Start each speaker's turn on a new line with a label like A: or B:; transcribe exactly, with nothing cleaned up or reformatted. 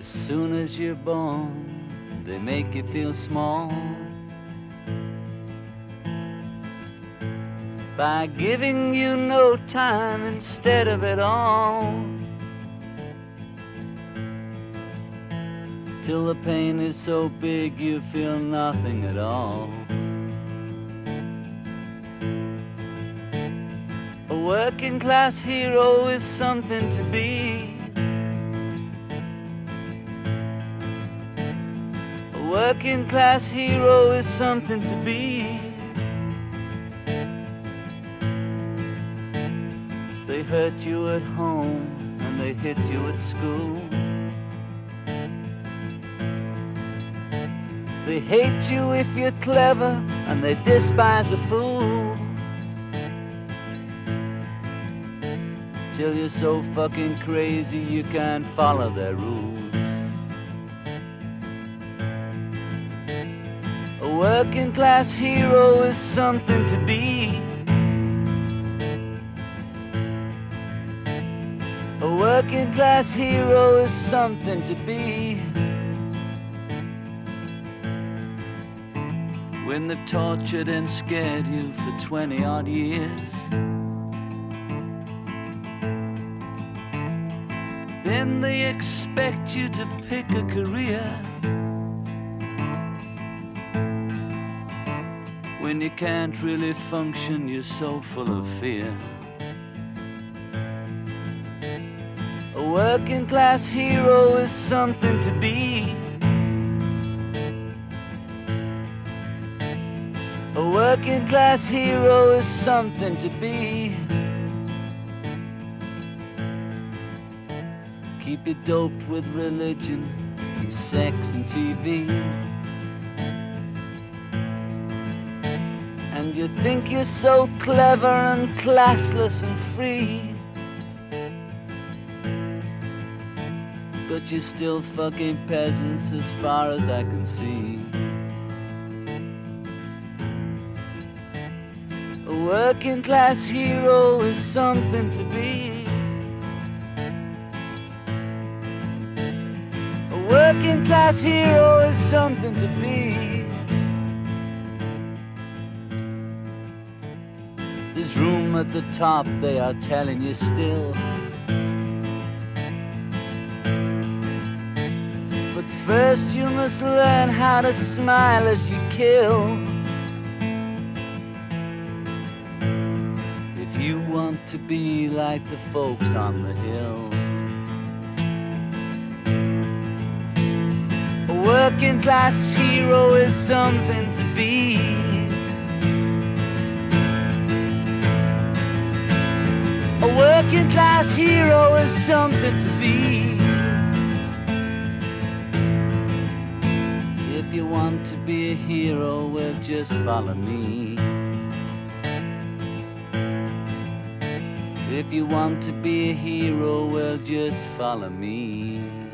A: soon as you're born, they make you feel small by giving you no time instead of it all, till the pain is so big you feel nothing at all. A working class hero is something to be. A working class hero is something to be. They hurt you at home and they hit you at school. They hate you if you're clever and they despise a fool, till you're so fucking crazy you can't follow their rules. A working class hero is something to be. A working class hero is something to be. When they've tortured and scared you for twenty odd years, then they expect you to pick a career. When you can't really function, you're so full of fear. A working class hero is something to be. A working class hero is something to be. Keep you doped with religion and sex and T V, and you think you're so clever and classless and free, but you're still fucking peasants as far as I can see. A working class hero is something to be. A working class hero is something to be. There's room at the top, they are telling you still, but first you must learn how to smile as you kill. If you want to be like the folks on the hill. A working class hero is something to be. A working class hero is something to be. If you want to be a hero, well, just follow me. If you want to be a hero, well, just follow me.